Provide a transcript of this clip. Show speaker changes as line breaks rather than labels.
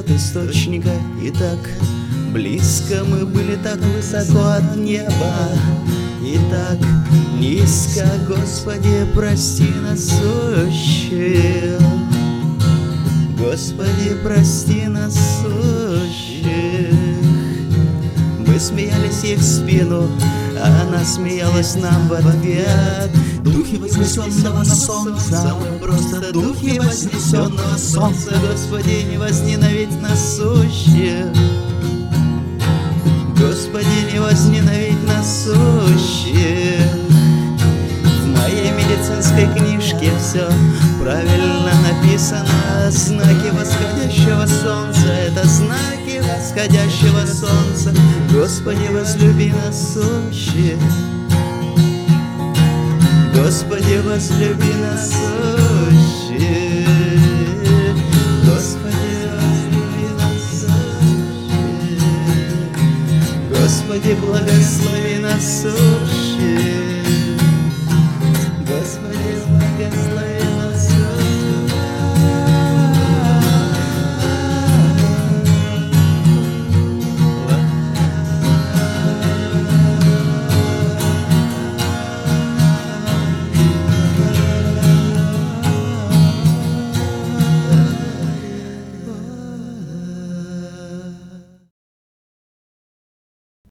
от источника, и так близко мы были, так высоко от неба, и так низко, Господи, прости нас сущих. Господи, прости нас сущих. Мы смеялись ей в спину, а она смеялась нам в ответ. Духи вознесенного солнца, мы просто духи вознесенного солнца. Господи, не возненавидь нас сущих. Господи, не возненавидь нас сущих. В моей медицинской книжке все правильно написано. Знаки восходящего солнца — это знаки восходящего солнца. Господи, возлюби нас сущих. Господи, возлюби нас сущих. Господи, возлюби нас сущих. Господи, благослови нас сущих.